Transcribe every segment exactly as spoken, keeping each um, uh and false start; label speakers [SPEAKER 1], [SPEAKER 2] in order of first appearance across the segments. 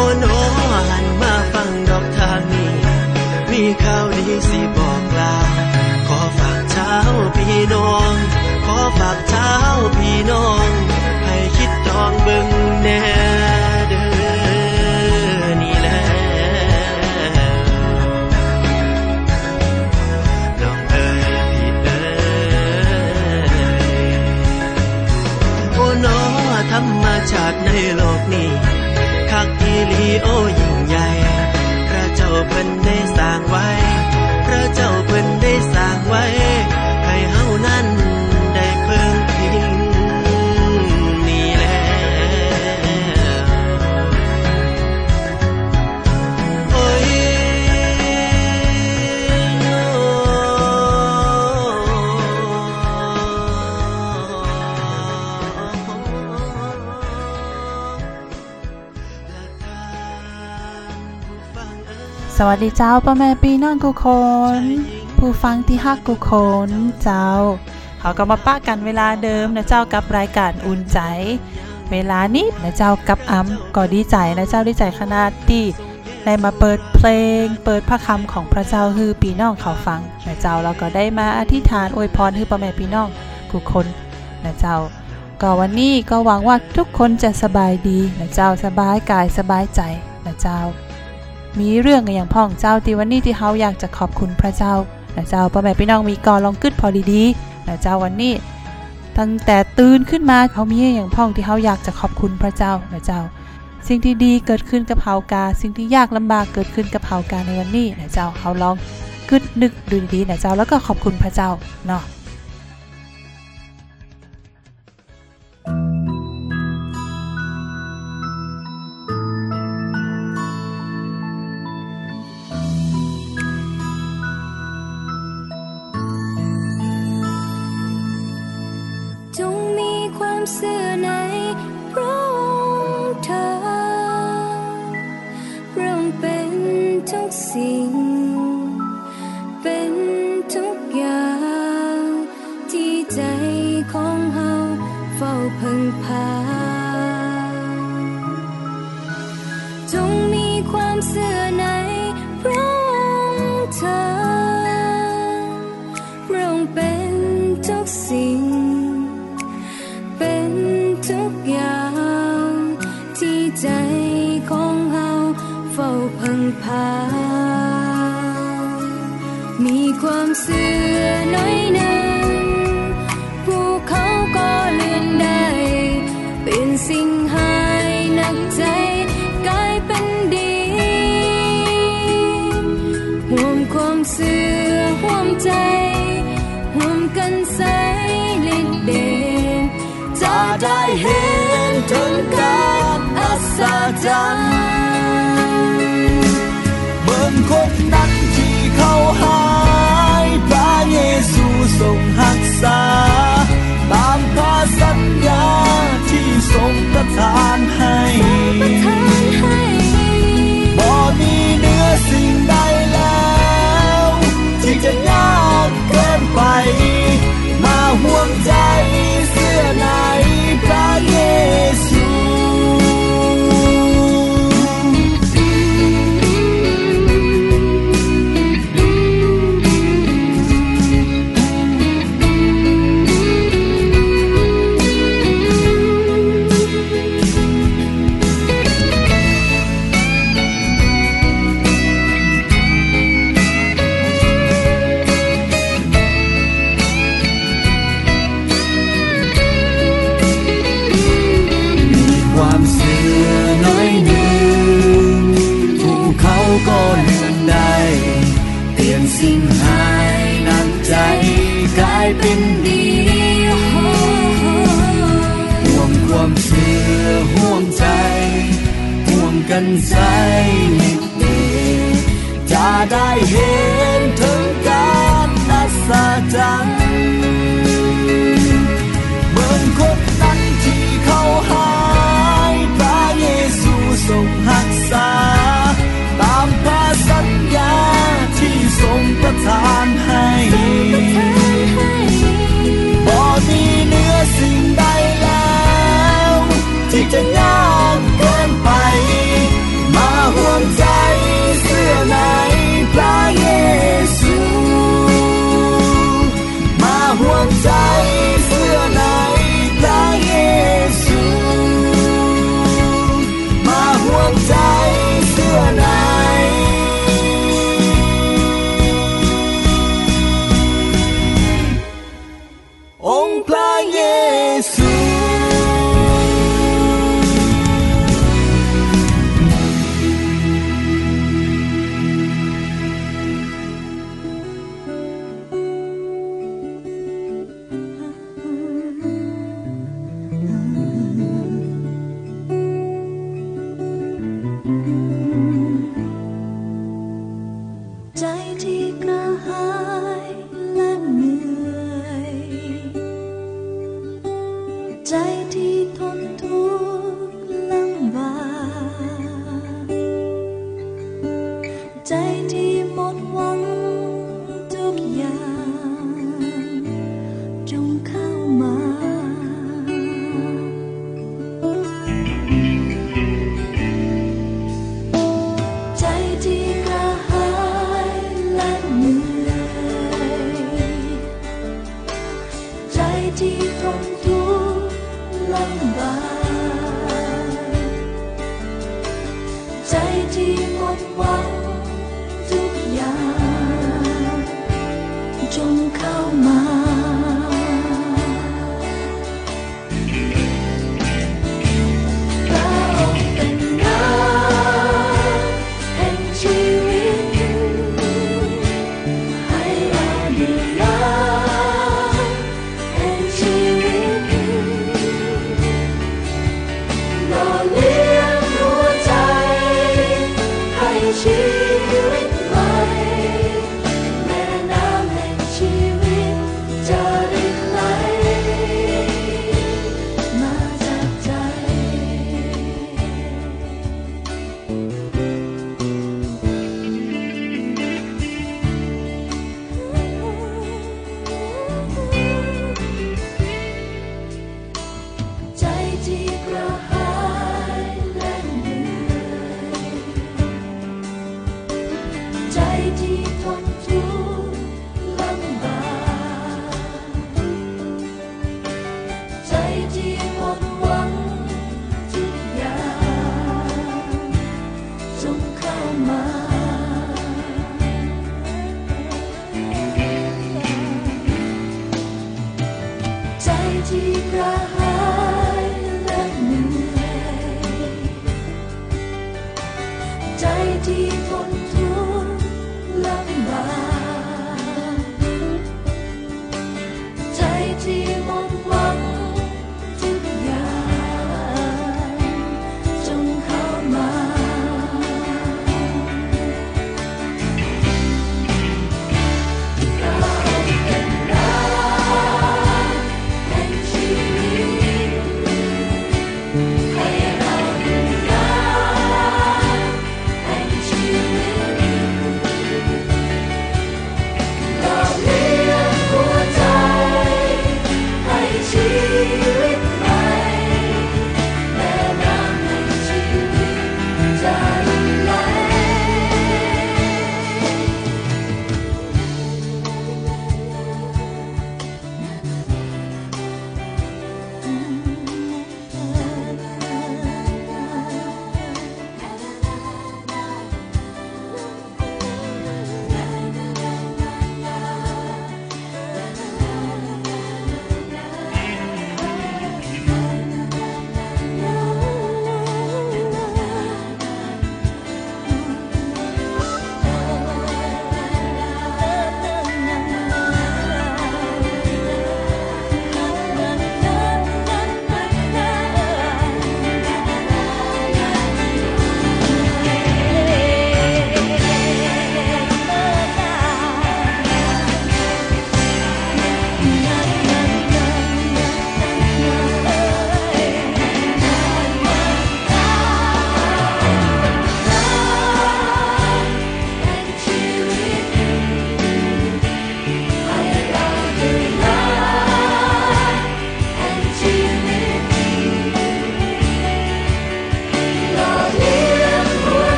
[SPEAKER 1] อ้โนหันมาฟังดอกทางนี้มีข่าวดีสิบอกลาขอฝากเช้าพี่น้องขอฝากเช้าพี่น้องให้คิดดองเบิ่งแน่เด้อนี่แหละน้องเอ๋ยพี่เอ๋ยโอ้โนธรรมชาติในโลกนี้คักอีหลีโอ้ยิ่งใหญ่พระเจ้าเพิ่นได้สร้างไว้พระเจ้าเพิ่นได้สร้างไว้ให้เฮานั้นได้เพิ่งพิงนี่แหละโอ้ย
[SPEAKER 2] สวัสดีเจ้าพ่อแม่พี่น้องทุกคนผู้ฟังที่ฮักทุกคนเจ้าเขาก็มาปะกันเวลาเดิมนะเจ้ากับรายการอุ่นใจเวลานี้นะเจ้ากับอ้ำก็ดีใจนะเจ้าดีใจขนาดที่ได้มาเปิดเพลงเปิดพระคำของพระเจ้าให้พี่น้องเขาฟังนะเจ้าเราก็ได้มาอธิษฐานอวยพรให้พ่อแม่พี่น้องทุกคนนะเจ้าก็วันนี้ก็หวังว่าทุกคนจะสบายดีนะเจ้าสบายกายสบายใจนะเจ้ามีเรื่องอย่างพ่องเจ้าที่วันนี้ที่เฮาอยากจะขอบคุณพระเจ้านะเจ้าพ่อแม่พี่น้องมีก่อนลองกึดพอดีๆนะเจ้าวันนี้ตั้งแต่ตื่นขึ้นมาเฮามีอย่างพ่องที่เฮาอยากจะขอบคุณพระเจ้านะเจ้าสิ่งที่ดีเกิดขึ้นกับเฮากาสิ่งที่ยากลำบากเกิดขึ้นกับเฮากาในวันนี้นะเจ้าเฮาลองกึดนึกดูดีๆนะเจ้าแล้วก็ขอบคุณพระเจ้าเนาะ
[SPEAKER 3] เสื่อในพระองค์เธอพระองค์เป็นทุกสิ่งเป็นทุกอย่างที่ใจของเฮาเฝ้าพึ่งพาจงมีความเสื่อในพระองค์เธอพระองค์เป็นทุกสิ่งเป็นทุกอย่างที่ใจของเฮาเฝ้าพึ่งพามีความเสื่อน้อยหนึ่งภูเขาก็เลื่อนได้เป็นสิ่งหายหนักใจกลายเป็นดีห่วงความเสื่อห่วงใจห่วงกันใสฤทธิ์เดชจะได้เห็นถึงการอัศจรรย์เหมือนคนนั้นที่เขาหายพระเยซูทรงรักษาตามพระสัญญาที่ทรงประทานให้บ่มีเหนือสิ่งใดแล้วที่จะยากเกินไปมาห่วงใจเสื้อในพระเยซูก็เลื่อนได้เปลี่ยนสิ่งหายหนักใจกลายเป็นดีห่วงความเชื่อห่วงใจห่วงกันใจนิดเดียวจะได้เห็นถึงการอัศจรรย์เหมือนคนนั้นที่เขาหายพระเยซูทรงรักษาตามพระสัญญาที่ทรงประทานให้บ่มีเหนือสิ่งใดแล้วที่จะยากเกินไปมา
[SPEAKER 4] ใจที่กระหายและเหนื่อยใจที่ทนทุกข์ลำบากใจที่หมดหวังทุกอย่างจงเข้ามาใจที่กระหายและเหนื่อยใจที่ทนทุกข์ลำบากใจที่หมดหวังทุกอย่างจงเข้ามาพระองค์เป็นน้ำแห่งชีวิตให้เราดื่มน้ำแห่งชีวิตหล่อเลี้ยงหัวใจให้ชีวิตใหม่แม่น้ำแห่งชีวิตจะรินไหลมาจากใจใจที่กระหายและเหนื่อยใจ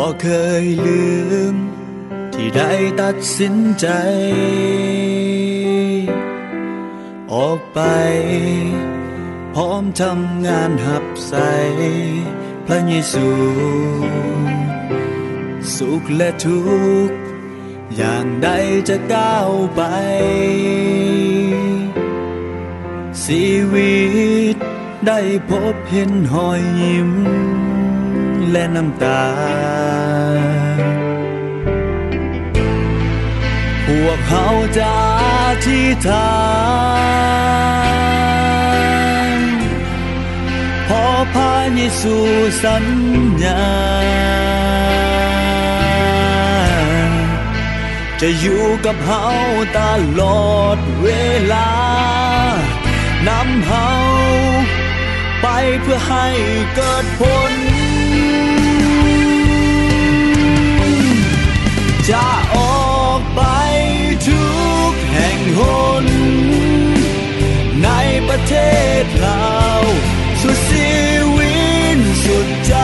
[SPEAKER 3] บ่เคยลืมที่ได้ตัดสินใจออกไปพร้อมทำงานหับใส่พระเยซูสุขและทุกข์อย่างใดจะก้าวไปชีวิตได้พบเห็นหอยยิ้มและน้ำตาพวกเขาจะอธิษฐานพอพระเยซูสัญญาจะอยู่กับเฮาตลอดเวลานำเฮาไปเพื่อให้เกิดผลจะออกไปทุกแห่งหนในประเทศลาวสุดชีวิตสุดใจ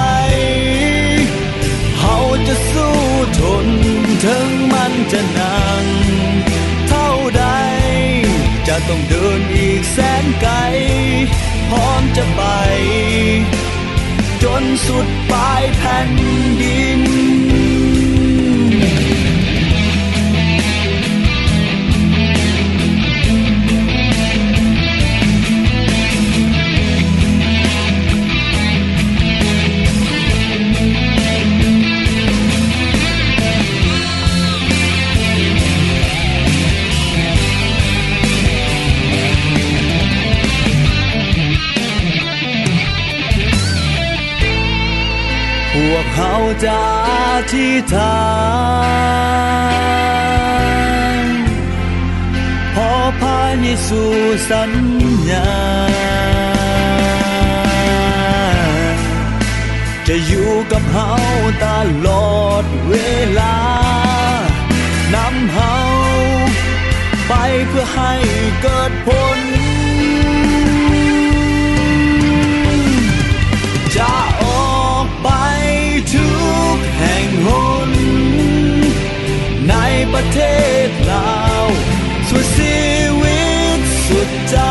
[SPEAKER 3] เฮาจะสู้ทนถึงมันจะหนักเท่าใดจะต้องเดินอีกแสนไกลพร้อมจะไปจนสุดปลายแผ่นดินพวกเขาจะอธิษฐานพอพระเยซูสัญญาจะอยู่กับเฮาตลอดเวลานำเฮาไปเพื่อให้เกิดผลจะออกไปทุกแห่งหนในประเทศลาวสุดชีวิตสุดใจ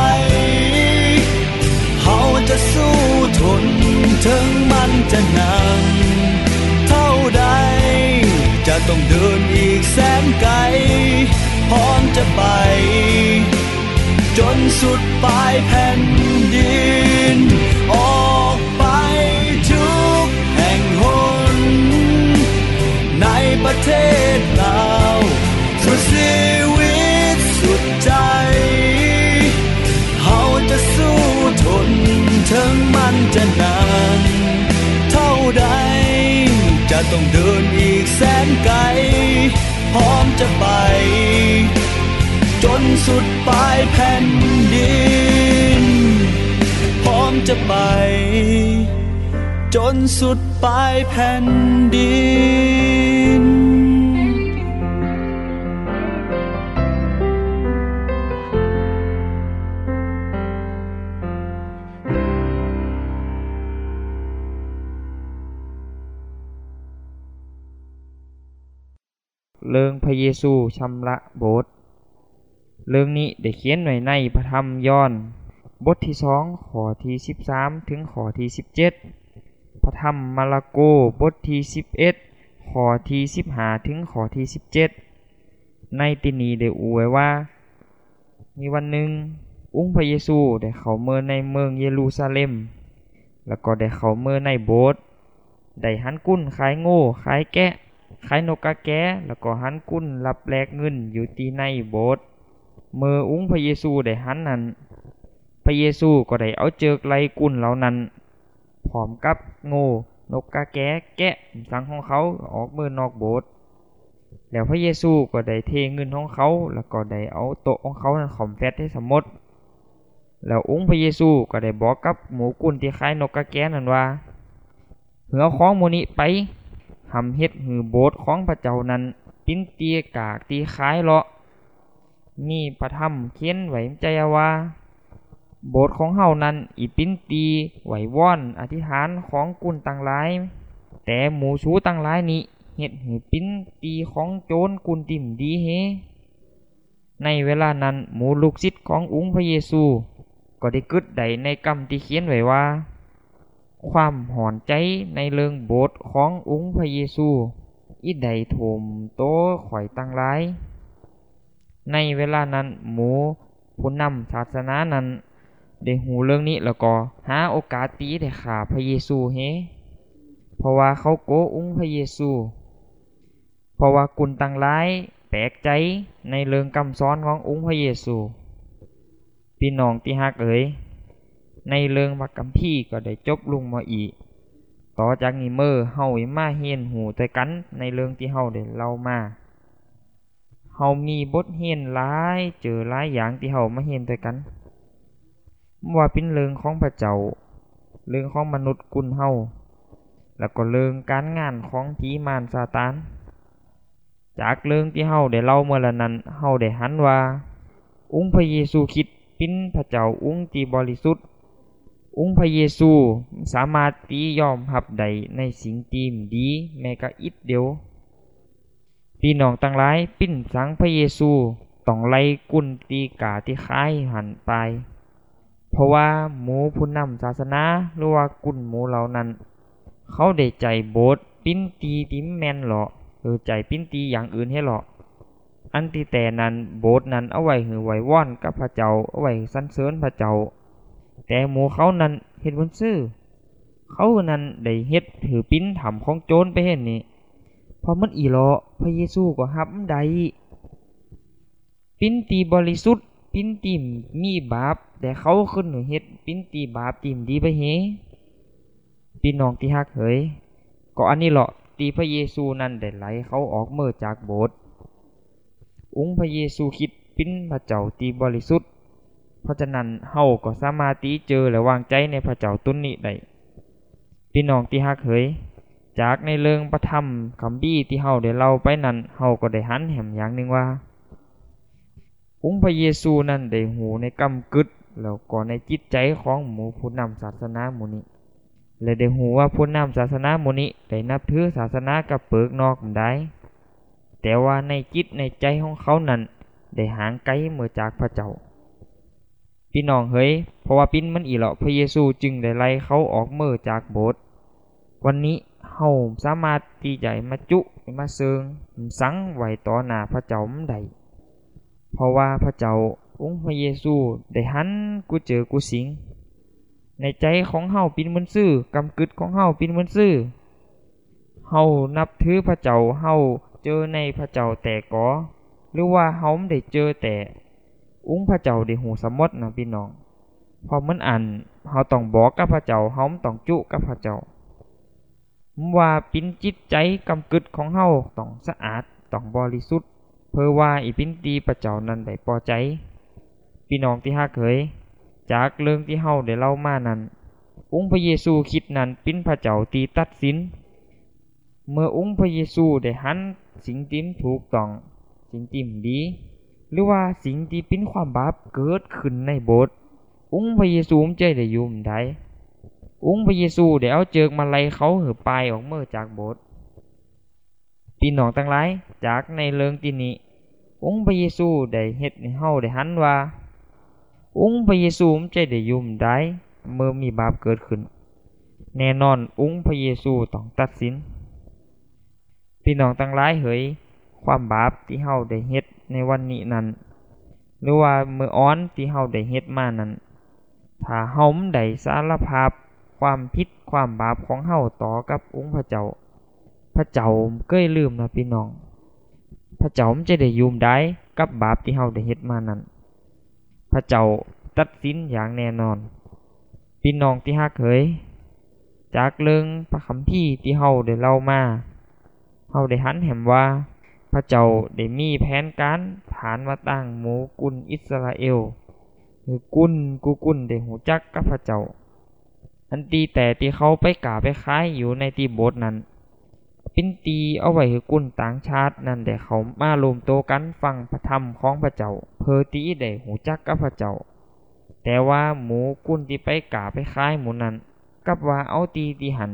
[SPEAKER 3] เฮาจะสู้ทนถึงมันจะหนักเท่าใดจะต้องเดินอีกแสนไกลพร้อมจะไปจนสุดปลายแผ่นดินออกไปทุกแห่งหนในประเทศลาวสุดชีวิตสุดใจเฮาจะสู้ทนถึงมันจะหนักเท่าใดจะต้องเดินอีกแสนไกลพร้อมจะไปจนสุดปลายแผ่นดินพร้อมจะไปจนสุดปลายแผ่นดิน
[SPEAKER 5] เรื่องพระเยซูชำระโบสถ์เรื่องนี้ได้เขียนไว้ในพระธรรมยอห์นบทที่สองข้อที่สิบสามถึงข้อที่สิบเจ็ดพระธรรมมาระโกบทที่สิบเอ็ดข้อที่สิบห้าถึงข้อที่สิบเจ็ดในที่นี้ได้อวยว่ามีวันหนึ่งองค์พระเยซูได้เข้าเมืองในเมืองเยรูซาเล็มแล้วก็ได้เข้าเมืองในโบสถ์ได้หันกุ้นขายโง่ขายแกะขายนกกาแกแล้วก็หันกุ้นรับแลกเงินอยู่ที่ในโบสถ์เมื่อองค์พระเยซูได้หันนั้นพระเยซูก็ได้เอาเจิกไล่กุ้นเหล่านั้นพร้อมกับโง่นกกาแกแกะสังของเขาออกเมื่อนอกโบสถ์แล้วพระเยซูก็ได้เทเงินของเขาแล้วก็ได้เอาโต๊ะของเขานั้นขอมแฟตให้สมมติแล้วองค์พระเยซูก็ได้บอกกับหมูกุ้นที่ขายนกกาแกนั้นว่าเหือของโมนี้ไปหำเฮ็ดหือโบสถ์ของพระเจ้านั้นปิ้นเตียกากตีคายเลาะมีพระธรรมเขียนไว้ใจว่าโบสถ์ของเฮานั้นอีปิ้นตีไหวว่อนอธิษฐานของกุนต่างหลายแต่หมูสูตั้งหลายนี้เฮ็ดให้ปิ้นตีของโจรกุนติ่มดีเฮในเวลานั้นหมูลูกศิษย์ขององค์พระเยซูก็ได้กึดใดในกรรมที่เขียนไว้ว่าความหอนใจในเรื่องโบสถ์ขององค์พระเยซูอีใดโถมโตข่อยตั้งหลายในเวลานั้นหมูผู้นำศาสนานั้นได้หูเรื่องนี้แล้วก็หาโอกาสตีได้ฆ่าพระเยซูเฮเพราะว่าเขาโกองค์พระเยซูเพราะว่ากุนตั้งหลายแปลกใจในเรื่องคำสอนขององค์พระเยซูพี่น้องที่ฮักเอ๋ยในเรื่องพระคัมภีร์ก็ได้จบลงมาอีกต่อจากนี้เมื่อเฮามาเรียนหูด้วยกันในเรื่องที่เฮาได้เล่ามาเฮามีบทเรียนหลายเจอหลายอย่างที่เฮามาเรียนด้วยกันว่าเป็นเรื่องของพระเจ้าเรื่องของมนุษย์กุนเฮาแล้วก็เรื่องการงานของผีมารซาตานจากเรื่องที่เฮาได้เล่าเมื่อละนั้นเฮาได้หันว่าองค์พระเยซูคริสต์เป็นพระเจ้าองค์ที่บริสุทธิ์องค์พระเยซูสามารถที่ยอมรับได้ในสิ่งที่ดีแม้กะอิดเดียวพี่น้องทั้งหลายปิ้นสังพระเยซูต้องไล่กุนตีกาที่คายหันไปเพราะว่าหมู่ผู้นำศาสนาหรือว่ากุนหมู่เหล่านั้นเขาได้ใจโบสถ์ปิ้นตีที่แม่นหรอหรือใจปิ้นตีอย่างอื่นให้หรออันที่แต่นั้นโบสถ์นั้นเอาไว้หือไว้ว่อนกับพระเจ้าเอาไว้สรรเสริญพระเจ้าแต่หมู่เขานั้นเฮ็ดบ่ซื่อเขานั้นได้เฮ็ดถือปิ้นถำของโจรไปเห็นนี่พอมันอีหลอพระเยซูก็รับได้ปิ้นตีบริสุทธิ์ปิ้นตีมีบาปแต่เขาขึ้นเฮ็ดปิ้นตีบาปตีมดีไปเฮพี่น้องที่ฮักเอ๋ยก็อันนี้เหรอที่พระเยซูนั้นได้ไหลเขาออกเมื่อจากโบสถ์องค์พระเยซูคริสต์เป็นพระเจ้าที่บริสุทธิ์เพราะฉะนั้นเฮาก็สามารถที่เจอและวางใจในพระเจ้าตนนี้ได้พี่น้องที่ฮักเอ๋ยจากในเรื่องพระธรรมคัมภีร์ที่เฮาได้เล่าไปนั้นเฮาก็ได้หันแหมอย่างนึงว่าองค์พระเยซูนั้นได้หูในกำกึดแล้วก็ในจิตใจของหมู่ผู้นำศาสนาหมู่นี้และได้หูว่าผู้นำศาสนาหมู่นี้ได้นับถือศาสนากับเปิกนอกได้แต่ว่าในจิตในใจของเขานั้นได้ห่างไกลเมื่อจากพระเจ้าพี่น้องเฮ้ยเพราะว่าปิ้นมันอีหลอพระเยซูจึงได้ไล่เขาออกเมื่อจากโบสถ์วันนี้เฮาสามารถที่จะมาจุมาเซิงสังไว้ต่อหน้าพระเจ้ามันได้เพราะว่าพระเจ้าองค์พระเยซูได้หันกูเจอกูสิงในใจของเฮาปินมันซื่อกำกึดของเฮาปินมันซื่อเฮานับถือพระเจ้าเฮาเจอในพระเจ้าแต่ก่อหรือว่าเฮาไม่ได้เจอแต่องค์พระเจ้าได้หูสมมตินะพี่น้องพอมันอ่านเฮาต้องบอกกับพระเจ้าเฮาต้องจุกับพระเจ้าว่าปินจิตใจกำกึดของเฮาต้องสะอาดต้องบริสุทธิ์เพื่อว่าอีปินตีพระเจ้านั้นได้พอใจพี่น้องที่ฮักเอ๋ยจากเรื่องที่เฮาได้เล่ามานั้นองค์พระเยซูคริสต์นั้นเป็นพระเจ้าที่ตัดสินเมื่อองค์พระเยซูได้หันสิ่งที่ถูกต้องสิ่งที่ดีหรือว่าสิ่งที่เป็นความบาปเกิดขึ้นในโบสถ์องค์พระเยซูใจได้อยู่มได้องค์พระเยซูได้เอาเจิกมาไล่เขาเหือปลายออกเมื่อจากโบสถ์พี่น้องทั้งหลายจากในเรื่องที่นี้องค์พระเยซูได้เฮ็ดให้เฮาได้หันว่าองค์พระเยซูใจได้อยู่มได้เมื่อมีบาปเกิดขึ้นแน่นอนองค์พระเยซูต้องตัดสินพี่น้องทั้งหลายเฮ้ยความบาปที่เฮาได้เฮ็ดในวันนี้นั้นหรือว่าเมื่ออ้อนที่เฮาได้เฮ็ดมานั้นถ้าเฮาได้สารภาพความผิดความบาปของเฮาต่อกับองค์พระเจ้าพระเจ้าเก้ยลืมนะพี่น้องพระเจ้าจะได้ยุ่มได้กับบาปที่เฮาได้เฮ็ดมานั้นพระเจ้าตัดสินอย่างแน่นอนพี่น้องที่ฮักเอ๋ยจากเรื่องพระคัมภีร์ที่เฮาได้เล่ามาเฮาได้หันแหมว่าพระเจ้าได้มีแผนการฐานมาตั้งหมู่กุนอิสราเอลคือกุนกูกุนได้หูจักกับพระเจ้าอันตีแต่ที่เขาไปกราบไปคล้ายอยู่ในที่โบสถ์นั้นเป็นตีเอาไว้คือกุนต่างชาตินั่นได้เขามารวมโตกันฟังพระธรรมของพระเจ้าเพื่อที่ได้หูจักกับพระเจ้าแต่ว่าหมู่กุนที่ไปกราบไปคล้ายหมู่นั้นกับว่าเอาตีที่หันเ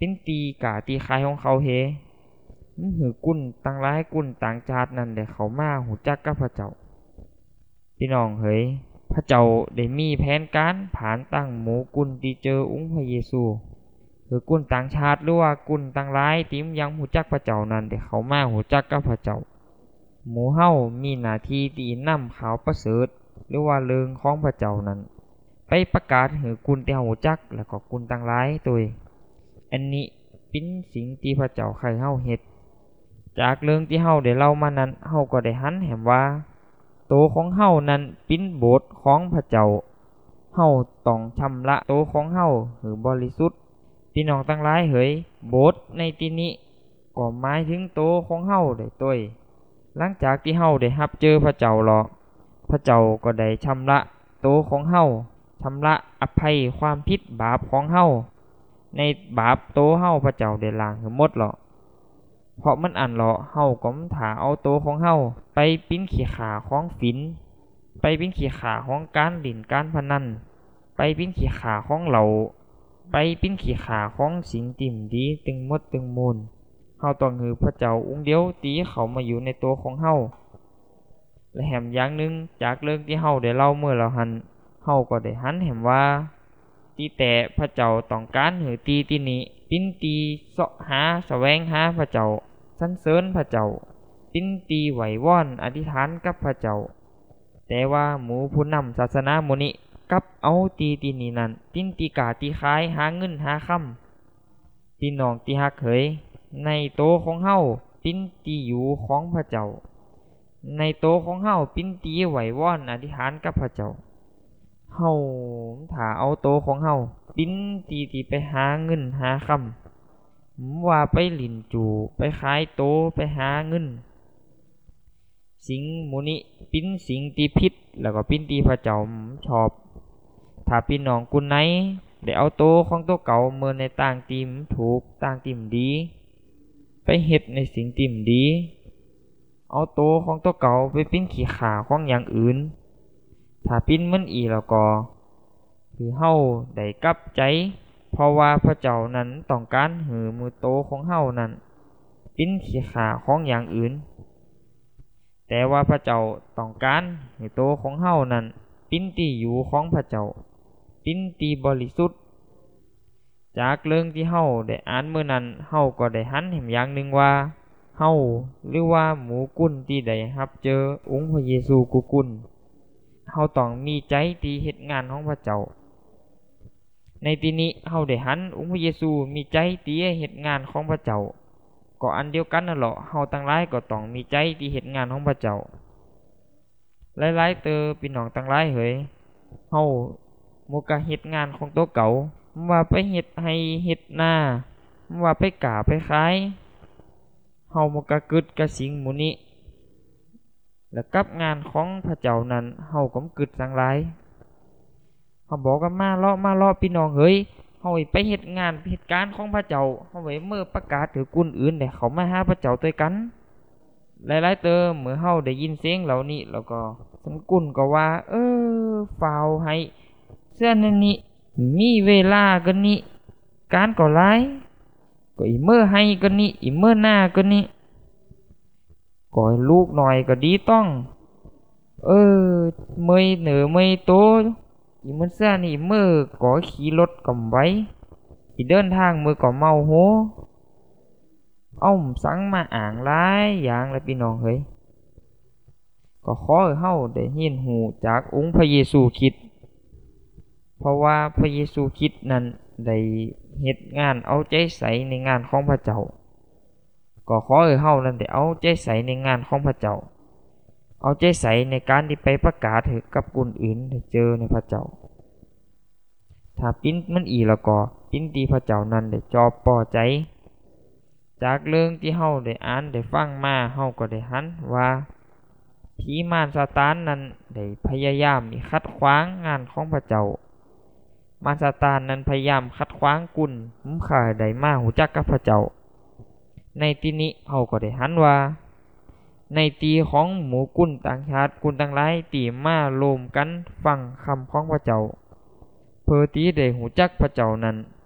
[SPEAKER 5] เป็นตีกาตีคายของเขาเฮหือกุ่นต่างหลายกุ่นต่างชาตินั่นได้เขามาหูจักกับพระเจ้าพี่น้องเฮ้ยพระเจ้าได้มีแผนการผ่านตั้งหมู่กุ่นที่เจอองค์พระเยซูหรือกุ่นต่างชาติหรือว่ากุ่นต่างหลายที่ยังหูจักพระเจ้านั้นได้เขามาหูจักกับพระเจ้าหมู่เฮามีหน้าที่ที่นำข่าวประเสริฐหรือว่าเรื่องของพระเจ้านั้นไปประกาศให้กุ่นที่เฮาหูจักแล้วก็กุ่นต่างหลายตัวอันนี้เป็นสิ่งที่พระเจ้าใครเฮาเฮ็ดจากเรื่องที่เฮาได้เล่ามานั้นเฮาก็ได้หันแหมว่าโตของเฮานั้นเป็นโบสถ์ของพระเจ้าเฮาต้องชำระโตของเฮาให้บริสุทธิ์พี่น้องทั้งหลายเฮ้ยโบสถ์ในที่นี้ก็หมายถึงโตของเฮาได้ตัวหลังจากที่เฮาได้รับเจอพระเจ้าหรอกพระเจ้าก็ได้ชำระโตของเฮาชำระอภัยความผิดบาปของเฮาในบาปโตเฮาพระเจ้าได้ล้างให้หมดหรอกเพราะมันอันเหรอเฮาก็มถาเอาโตของเฮาไปปิ้นขี้ขาของฝินไปปิ้นขี้ขาของการเล่นการพนันไปปิ้นขี้ขาของเหล่าไปปิ้นขี้ขาของสิ่งติ่มดีตึงมดตึงมูลเฮาต้องหือพระเจ้าองค์เดียวตีเขามาอยู่ในตัวของเฮาและแหมอย่างหนึ่งจากเรื่องที่เฮาได้เล่าเมื่อเราหันเฮาก็ได้หันแหมว่าตีแต่พระเจ้าต้องการหือตีที่นี้ปิ้นตีเสาะหาแสวงหาพระเจ้าสรรเสริญพระเจ้าปิ้นตีไหวว่อนอธิษฐานกับพระเจ้าแต่ว่าหมู่ผู้นำศาสนาหมู่นี้กับเอาตีตีนี้นั้นปิ้นตีกาตีคายหาเงินหาค่ำพี่น้องที่ฮักเขยในโตของเฮาปิ้นตีอยู่ของพระเจ้าในโตของเฮาปิ้นตีไหวว่อนอธิษฐานกับพระเจ้าเฮาถ้าเอาโตของเฮาปิ้นตีตีไปหาเงินหาค่ำว่าไปหลินจูไปขายโตไปหาเงินสิ่งหมู่นี้ปิ้นสิ่งที่ผิดแล้วก็ปิ้นที่พระเจ้าชอบถ้าพี่น้องกุนไหนได้เอาโตของตัวเก่าเมื่อในต่างติมถูกต่างติมดีไปเฮ็ดในสิ่งติมดีเอาโตของตัวเก่าไปปิ้นขี้ขาของอย่างอื่นถ้าปิ้นมันอีแล้วก็คือเฮาได้กลับใจเพราะว่าพระเจ้านั้นต้องการหือมือโตของเฮานั้นปิ้นขี้ขาของอย่างอื่นแต่ว่าพระเจ้าต้องการให้โตของเฮานั้นปิ้นที่อยู่ของพระเจ้าปิ้นที่บริสุทธิ์จากเรื่องที่เฮาได้อ่านเมื่อนั้นเฮาก็ได้หันเห็นอย่างหนึ่งว่าเฮาหรือว่าหมู่กุ่นที่ได้รับเจอองค์พระเยซูกุกุ่นเฮาต้องมีใจที่เฮ็ดงานของพระเจ้าในที่นี้เฮาได้หันองค์พระเยซูมีใจที่เฮ็ดงานของพระเจ้าก็อันเดียวกันนั่นแหละเฮาทั้งหลายก็ต้องมีใจที่เฮ็ดงานของพระเจ้าหลายๆเตอพี่น้องทั้งหลายเฮ้ยเฮาบ่กะเฮ็ดงานของตัวเก่าว่าไปเฮ็ดให้เฮ็ดนาว่าไปกาไปขายเฮาบ่กะกึดกะสิ่งหมู่นี้แล้วกับงานของพระเจ้านั้นเฮาก็กึดสังหลายเฮาบอกกันมาเลาะมาเลาะพี่น้องเฮ้ยเฮาไปเฮ็ดงานเหตุการณ์ของพระเจ้าเฮาไว้เมื่อประกาศถึงกุ่นอื่นได้เขามาหาพระเจ้าด้วยกันหลายๆเตอเมื่อเฮาได้ยินเสียงเหล่านี้แล้วก็สันกุ่นก็ว่าเออฝ่าวให้เสื้อนั่นนี่มีเวลากันนี่การก็หลายก็อีเมื่อให้กันนี่อีเมื่อหน้ากันนี่ก็ลูกหน่อยก็ดีต้องเออเมยเหนือเมยโตอีมันเสื้อนี่เมื่อก็ขี่รถกับไว้อีเดินทางมือก็เมาโหอ้อมสังมาอ่างหลายอย่างแล้วพี่น้องเฮ้ยก็ขอให้เฮาได้ยินหูจากองค์พระเยซูคริสต์เพราะว่าพระเยซูคริสต์นั้นได้เฮ็ดงานเอาใจใส่ในงานของพระเจ้าก็ขอให้เฮานั้นได้เอาใจใส่ในงานของพระเจ้าเอาใจใส่ในการที่ไปประกาศให้กับคนอื่นได้เจอในพระเจ้าถ้าปิ้นมันอีแล้วก็ปิ้นที่พระเจ้านั้นได้จอบปอใจจากเรื่องที่เฮาได้อ่านได้ฟังมาเฮาก็ได้หันว่าผีมารซาตานนั้นได้พยายามขัดขวางงานของพระเจ้ามารซาตานนั้นพยายามขัดขวางกุนมุข่าได้มาหูจักกับพระเจ้าในที่นี้เฮาก็ได้หันว่าในตีของหมู่กุนต่างชาติกุนต่างหลายตีมาโลมกันฟังคำของพระเจ้าเพื่อที่ได้หูจักพระเจ้านั้น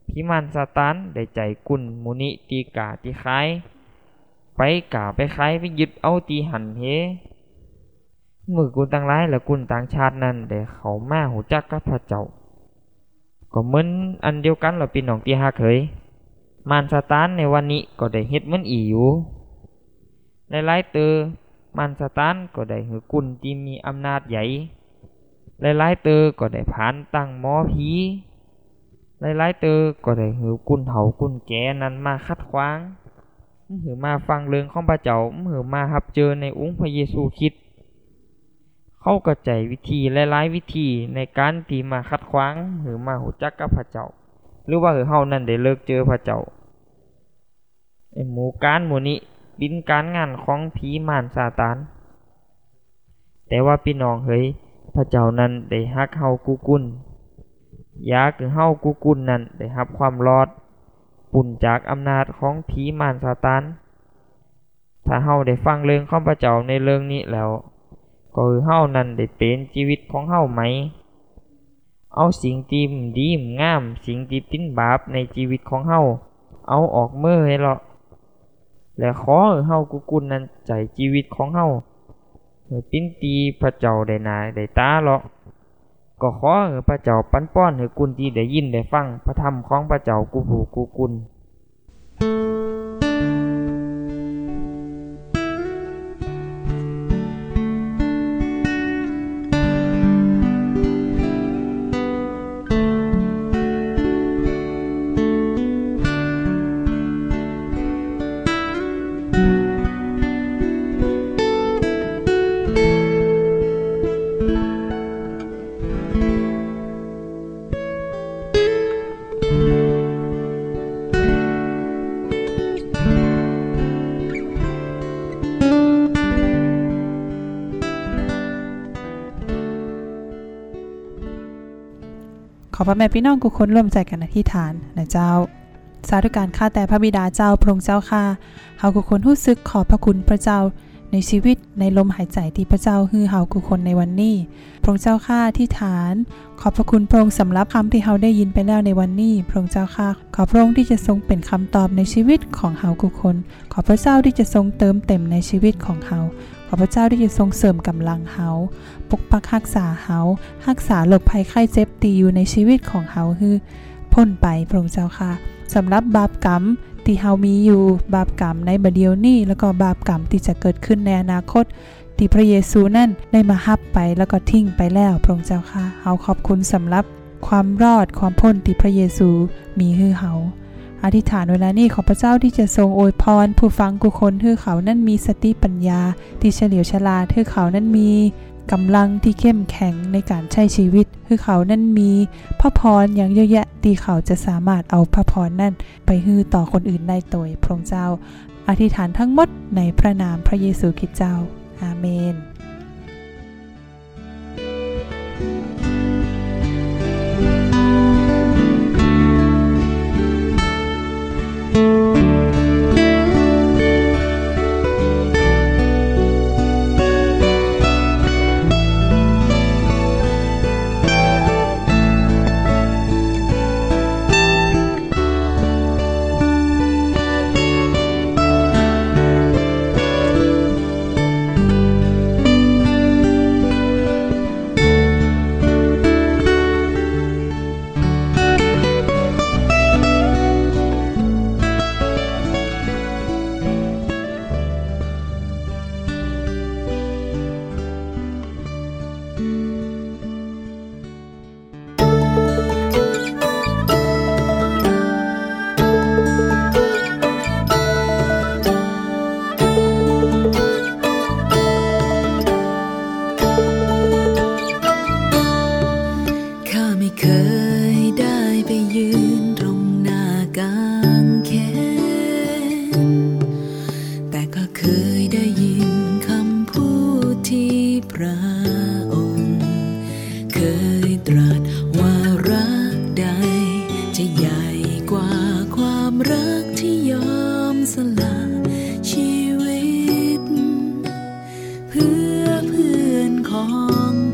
[SPEAKER 5] พิมานซาตานได้ใจกุ่นมุนิตีกาตีคายไปกาไปคายไปยึดเอาตีหันเฮมือกุนต่างหลายและกุนต่างชาตินั้นได้เข้ามาหูจักกับพระเจ้าก็เหมือนอันเดียวกันเราพี่น้องที่ฮักเขยมารซาตานในวันนี้ก็ได้เฮ็ดเหมือนอีอยู่หลายๆเตอมารซาตานก็ได้หือกุนที่มีอำนาจใหญ่หลายๆเตอก็ได้ผ่านตั้งหมอผีหลายๆเตอก็ได้หือกุนเฒ่ากุนแก่นั้นมาคัดขวางหือมาฟังเรื่องของพระเจ้าหือมารับเจอในองค์พระเยซูคริสต์เขาก็ใจวิธีหลายๆวิธีในการที่มาคัดขวางหือมาหูจักกับพระเจ้าหรือว่าหือเฮานั้นได้เลิกเจอพระเจ้าไอ้หมู่การหมู่นี้เป็นการงานของผีมารซาตานแต่ว่าพี่น้องเฮ้ยพระเจ้านั้นได้ฮักเฮากุกุนอยากให้เฮากุกุนนั้นได้รับความรอดปุ่นจากอำนาจของผีมารซาตานถ้าเฮาได้ฟังเรื่องของพระเจ้าในเรื่องนี้แล้วก็คือเฮานั้นได้เป็นชีวิตของเฮาไหมเอาสิ่งที่ดีงามสิ่งที่เป็นบาปในชีวิตของเฮาเอาออกมือให้เลาะและขอให้เฮากุกุนนั้นใจชีวิตของเฮาให้เป็นตีพระเจ้าได้หน้าได้ตาเลาะก็ขอให้พระเจ้าปันป้อนให้กุนที่ได้ยินได้ฟังพระธรรมของพระเจ้ากุผู้กุกุน
[SPEAKER 2] ขอพระแม่พี่น้องทุกคนร่วมใจกันอธิษฐานนะเจ้าสาธุการข้าแต่พระบิดาเจ้าพระองค์เจ้าข้าเฮาทุกคนรู้สึกขอบพระคุณพระเจ้าในชีวิตในลมหายใจที่พระเจ้าให้เฮาทุกคนในวันนี้พระองค์เจ้าข้าอธิษฐานขอบพระคุณพระองค์สำหรับคำที่เฮาได้ยินไปแล้วในวันนี้พระองค์เจ้าข้าขอพระองค์ที่จะทรงเป็นคำตอบในชีวิตของเฮาทุกคนขอพระเจ้าที่จะทรงเติมเต็มในชีวิตของเฮาขอพระเจ้าที่จะทรงเสริมกำลังเฮาปกปักรักษาเฮารักษาโรคภัยไข้เจ็บตีอยู่ในชีวิตของเฮาคือพ้นไปพระองค์เจ้าค่ะสำหรับบาปกรรมที่เฮามีอยู่บาปกรรมในบัดเดี๋ยวนี้แล้วก็บาปกรรมที่จะเกิดขึ้นในอนาคตที่พระเยซูนั่นได้มารับไปแล้วก็ทิ้งไปแล้วพระองค์เจ้าค่ะเฮาขอบคุณสำหรับความรอดความพ้นที่พระเยซูมีให้เฮาอธิษฐานเวลานี้ขอพระเจ้าที่จะทรงอวยพรผู้ฟังทุกคนให้เขานั้นมีสติปัญญาที่เฉลียวฉลาดให้เขานั้นมีกำลังที่เข้มแข็งในการใช้ชีวิตให้เขานั้นมีพระพรอย่างเยอะแยะที่เขาจะสามารถเอาพระพรนั้นไปให้ต่อคนอื่นได้โดยพระองค์เจ้าอธิษฐานทั้งหมดในพระนามพระเยซูคริสต์เจ้าอาเมน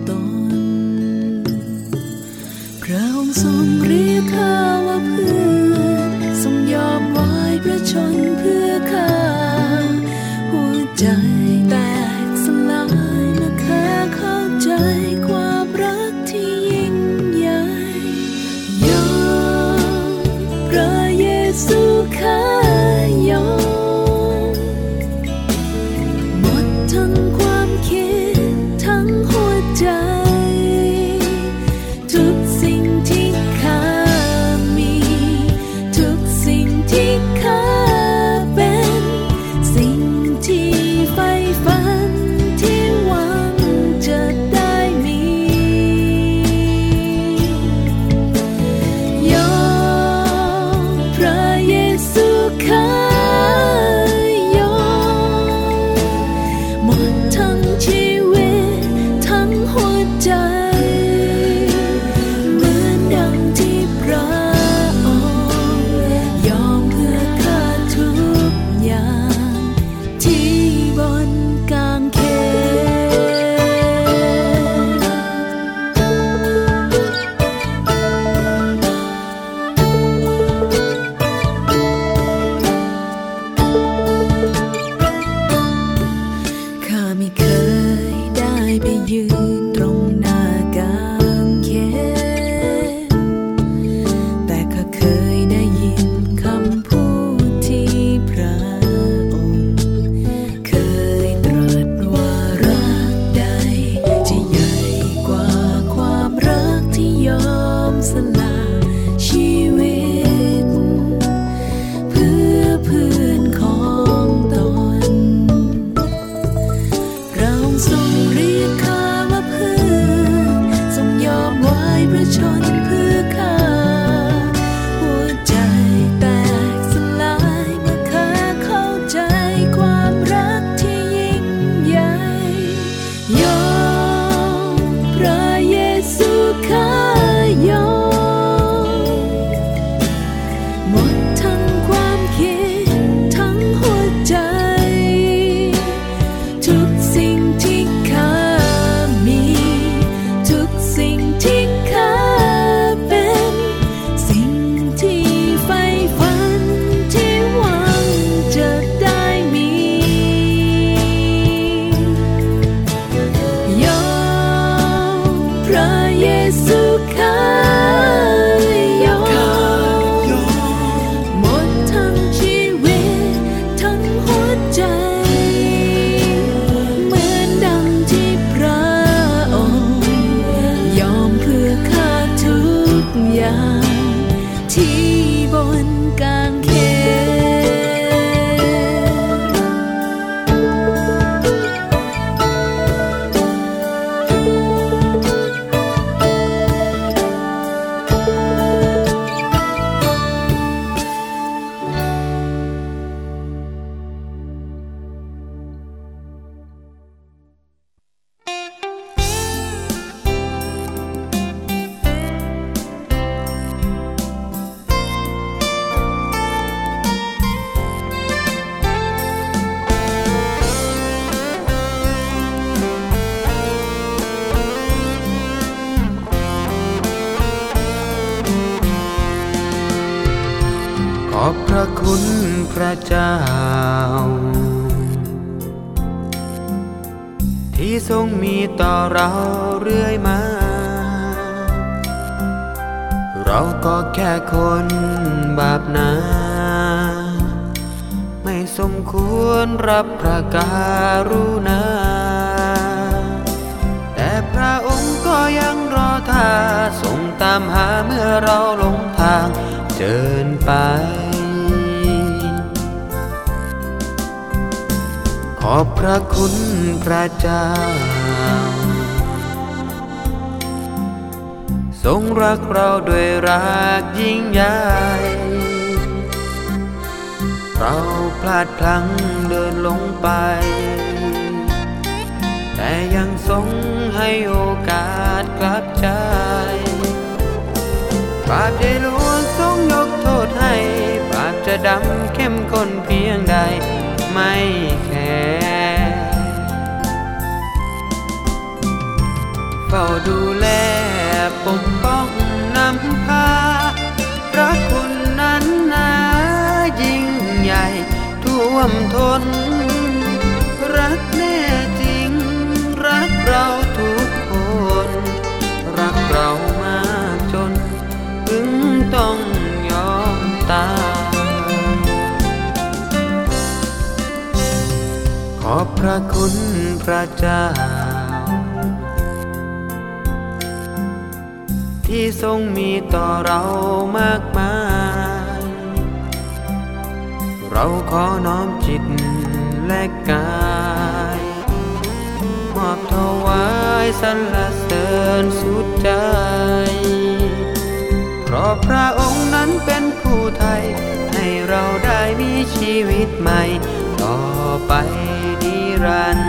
[SPEAKER 4] ทรงเรียกข้าว่าเพื่อนชนเพื่อข้าหัวใจแตกสลายเมื่อข้าเข้าใจความรักที่ยิ่งใหญ่ยอมพระเยซูข้ายอมหมดทั้งความคิดทั้งหัวใจทุกสิ่งที่ข้ามีทุกสิ่งที่ข้าเป็นสิ่งที่ใฝ่ฝันที่หวังจะได้มียอมพระเยซูข้ายอมหมดทั้งชีวิตทั้งหัวใจเหมือนดังที่พระองค์ยอมเพื่อข้าทุกอย่างที่บนกางเขนข้าไม่เคยได้ไปยืนตรงหน้ากางเขนแต่ข้าเคยได้ยินคำพูดที่พระองค์เคยตรัสว่ารักใดจะใหญ่กว่าความรักที่ยอมสละชีวิตเพื่อเพื่อนของตนพระองค์ทรงเรียกข้าว่าเพื่อนทรงยอมไว้พระชนเพื่อข้าหัวใจแตกสลายเมื่อข้าเข้าใจความรักที่ยิ่งใหญ่ยอมพระเยซูข้ายอมหมดทั้งความคิดทั้งหัวใจทุกสิ่งที่ข้ามีทุกสิ่งที่ข้าเป็นสิ่งที่ใฝ่ฝันที่หวังจะได้มียอมพระเยซูข้ายอมหมดทั้งชีวิตทั้งหัวใจเหมือนดังที่พระองค์ยอมเพื่อข้าทุกอย่างที่บนกางเข
[SPEAKER 1] ขอบพระคุณพระเจ้า ที่ทรงมีต่อเราเรื่อยมา เราก็แค่คนบาปหนาไม่สมควรรับพระการุณา แต่พระองค์ก็ยังรอท่าทรงตามหาเมื่อเราหลงทางเจิญไป ขอบพระคุณพระเจ้า ทรงรักเราด้วยรักยิ่งใหญ่ เราพลาดพลั้งเดินลงไป แต่ยังทรงให้โอกาสกลับใจ บาปได้ล้วนทรงยกโทษให้บาปจะดำเข้มข้นเพียงใดไม่แคร์เฝ้าดูแลปกป้องนำพาพระคุณนั้นนายิ่งใหญ่มทนรักแน่จริงรักเราทุกคนรักเรามากจนถึงต้องยอมตายขอบพระคุณพระเจ้าที่ทรงมีต่อเรามากมายเราขอน้อมจิตและกายมอบถวายสรรเสริญสุดใจเพราะพระองค์นั้นเป็นผู้ไทยให้เราได้มีชีวิตใหม่ต่อไปนิรันดร์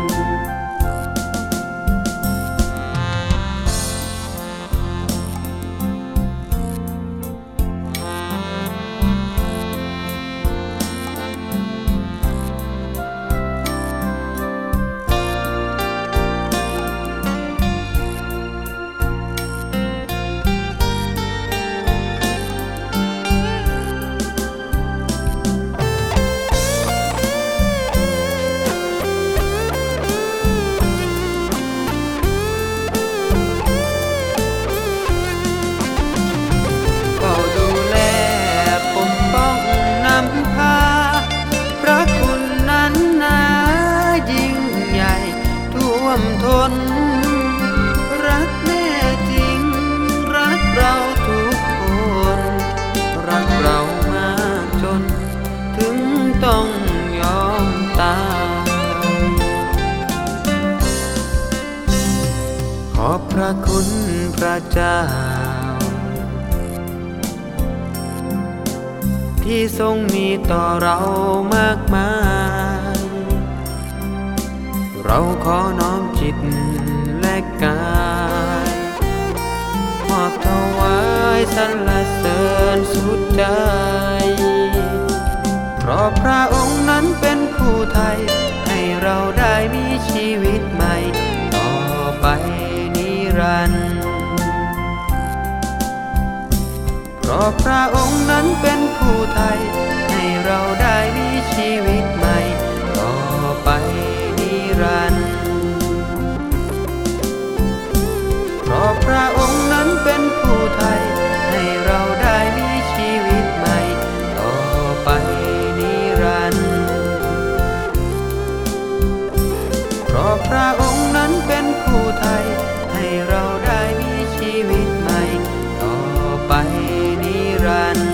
[SPEAKER 1] ทนรักแน่จริงรักเราทุกคนรักเรามากจนถึงต้องยอมตายขอบพระคุณพระเจ้าที่ทรงมีต่อเรามากมายเราขอน้อมจิตและกายมอบถวายสรรเสริญสุดใจเพราะพระองค์นั้นเป็นผู้ไทยให้เราได้มีชีวิตใหม่ต่อไปนิรันดร์เพราะพระองค์นั้นเป็นผู้ไทยให้เราได้มีชีวิตใหม่ต่อไปนิรันดร์เพราะพระองค์นั้นเป็นผู้ไทยให้เราได้มีชีวิตใหม่ต่อไปนิรันดร์เพราะพระองค์นั้นเป็นผู้ไทยให้เราได้มีชีวิตใหม่ต่อไปนิรันดร์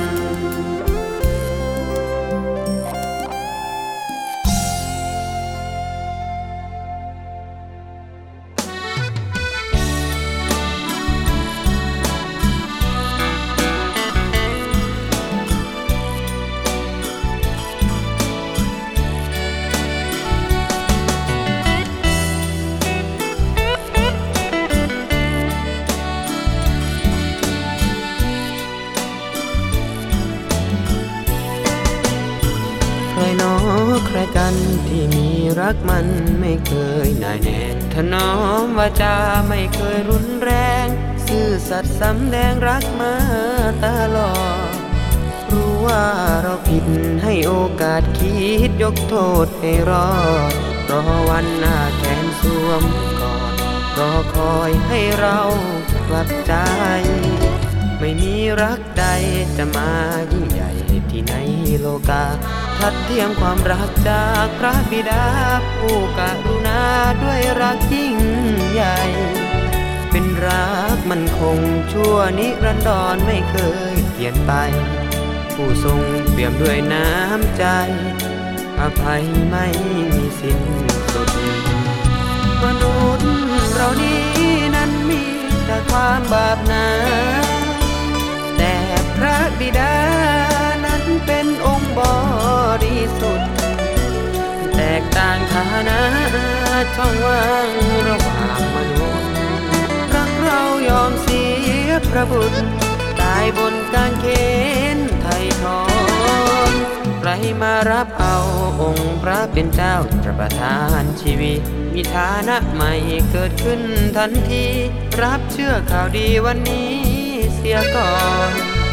[SPEAKER 1] ใครหนอใครกันที่มีรักมันไม่เคยน่ายแน่ถนอมวาจาไม่เคยรุนแรงซื่อสัตย์สำแดงรักมาตลอดรู้ว่าเราผิดให้โอกาสคิดยกโทษให้รอดรอวันหน้าแขนสวมกอดรอคอยให้เรากลับใจไม่มีรักใดจะมายิ่งใหญ่ที่ในโลกาทัดเทียมความรักจากพระบิดาผู้กรุณาด้วยรักยิ่งใหญ่เป็นรักมันคงชั่วนิรันดรไม่เคยเปลี่ยนไปผู้ทรงเปี่ยมด้วยน้ำใจอภัยไม่มีสิ้นสุดมนุษย์เรานี้นั้นมีแต่ความบาปหนาแต่พระบิดานั้นเป็นองค์บริสุทธิ์แตกต่างฐานะช่องว่างระหว่างมนุษย์รักเรายอมเสียพระบุตรตายบนกางเขนไถ่ถอนใครมารับเอาองค์พระเป็นเจ้าจะประทานชีวิตมีฐานะใหม่เกิดขึ้นทันทีรับเชื่อข่าวดีวันนี้เสียก่อน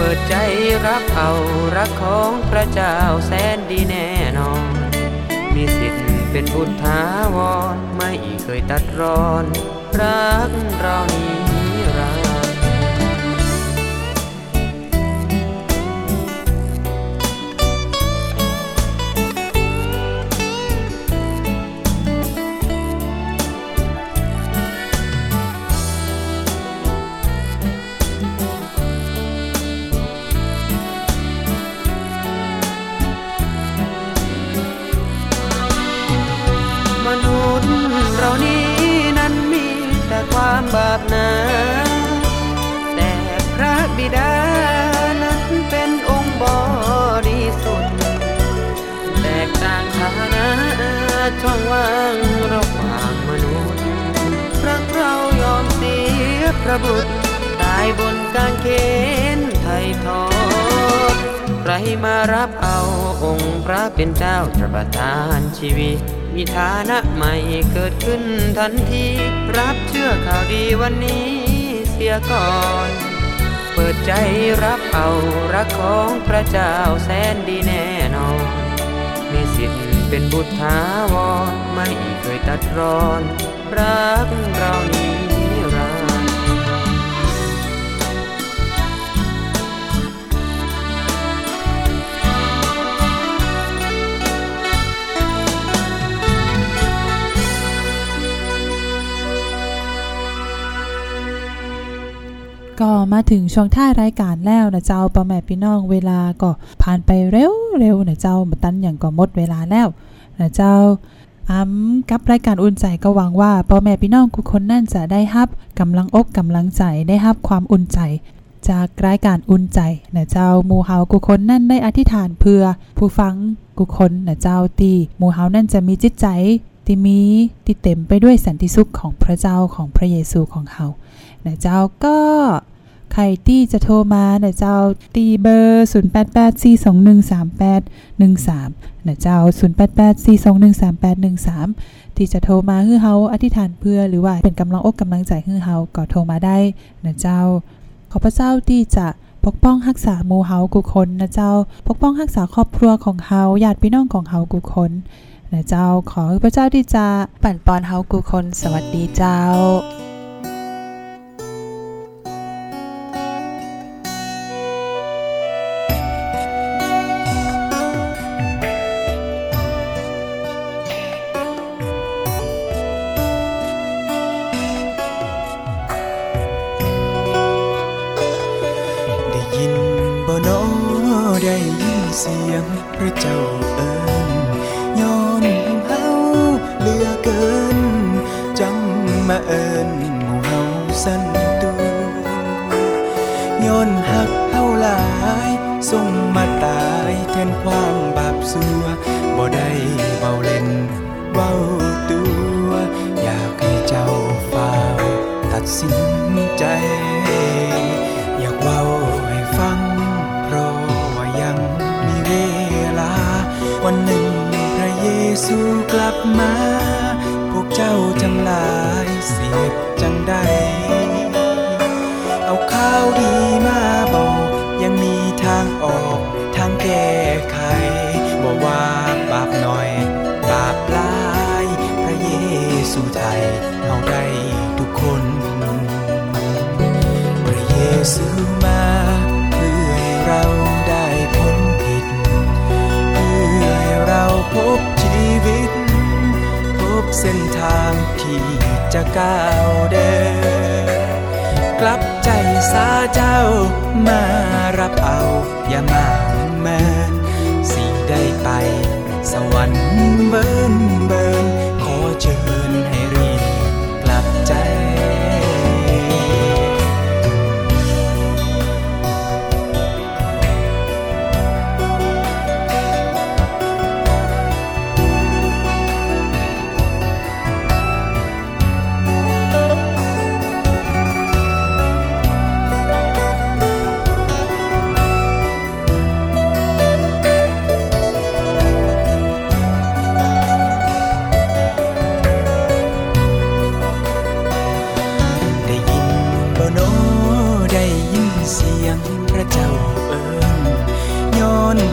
[SPEAKER 6] ปิดใจรับเอารักของพระเจ้าแสนดีแน่นอนมีสิทธิ์เป็นบุตรถาวรไม่เคยตัดรอนรักเรานี้รักเรานี้นั้นมีแต่ความบาปหนาแต่พระบิดานั้นเป็นองค์บริสุทธิ์แตกต่างฐานะช่องว่างระหว่างมนุษย์รักเรายอมเสียพระบุตรตายบนกางเขนไถ่ทอดใครมารับเอาองค์พระเป็นเจ้าจะประทานชีวิตมีฐานะใหม่เกิดขึ้นทันทีรับเชื่อข่าวดีวันนี้เสียก่อนเปิดใจรับเอารักของพระเจ้าแสนดีแน่นอนมีสิทธิ์เป็นบุตรถาวรไม่เคยตัดรอนรักเรานี้รัก
[SPEAKER 2] ก็มาถึงช่วงท้ายรายการแล้วนะเจ้าพ่อแม่พี่น้องเวลาก็ผ่านไปเร็วเร็วนะเจ้ามาตันอย่างก็หมดเวลาแล้วนะเจ้าอ้ำกับรายการอุ่นใจก็หวังว่าพ่อแม่พี่น้องทุกคนนั่นจะได้รับกำลังอกกำลังใจได้รับความอุ่นใจจากรายการอุ่นใจนะเจ้าหมู่เฮาทุกคนนั่นได้อธิษฐานเพื่อผู้ฟังทุกคนนะเจ้าที่หมู่เฮานั่นจะมีจิตใจที่มีที่เต็มไปด้วยสันติสุขของพระเจ้าของพระเยซูของเฮานะเจ้าก็ใครที่จะโทรมานะเจ้าตีเบอร์ศูนย์ แปด แปด สี่ สอง หนึ่ง สาม แปด หนึ่ง สามนะเจ้าศูนย์ แปด แปด สี่ สอง หนึ่ง สาม แปด หนึ่ง สามที่จะโทรมาให้เฮาอธิษฐานเพื่อหรือว่าเป็นกำลังอกกำลังใจให้เฮาก็โทรมาได้นะเจ้าขอพระเจ้าที่จะปกป้องรักษาหมู่เฮาทุกคนนะเจ้าปกป้องรักษาครอบครัวของเฮาญาติพี่น้องของเฮาทุกคนนะเจ้าขอพระเจ้าที่จะปั่นปอนเฮาทุกคนสวัสดีเจ้า
[SPEAKER 3] ได้ยินเสียงพระเจ้าเอิ้นย้อนเฮาเหลือเกินจังมาเอิ้นหมู่เฮาสั่นตูย้อนฮักเฮาหลายส่งมาตายแทนความบาปสัวบ่ได้เว้าเล่นเว้าตัวอยากให้เจ้าฟังตัดสินใจอยากเว้าให้ฟังเพราะยังมีเวลาวันหนึ่งพระเยซูกลับมาพวกเจ้าทั้งหลายเสียจังใดเอาข่าวดีมาบอกยังมีทางออกทางแก้ไขบ่ว่าบาปน้อยบาปหลายพระเยซูไทยเอาได้ทุกคนพระเยซูมาเพื่อให้เราได้พ้นผิดเพื่อให้เราพบชีวิตพบเส้นทางที่จะก้าวเดินกลับใจสาเจ้ามารับเอาอย่ามาเมินสิได้ไปสวรรค์เบิ่นเบิ่นขอเชิญให้รีบกลับใจ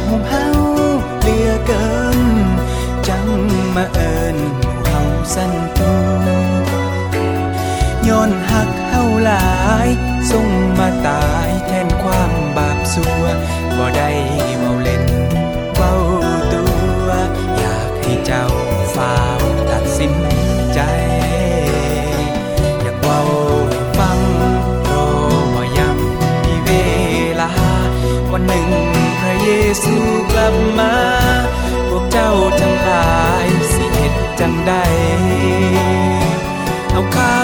[SPEAKER 3] หุมเฮาเหลือเกินจังมาเอิ้นเฮาสั่นตูย้อนหักเฮาหลายส่งมาตายแทนความบาปสัวบ่ได้เว้าเล่นเว้าตัวอยากให้เจ้าฟ้าวตัดสินใจอยากเว้าให้ฟังรอบ่ยังมีเวลาวันหนึ่งพระเยซูกลับมาพวกเจ้าทั้งหลายสิเฮ็ดจังใดเอาข้า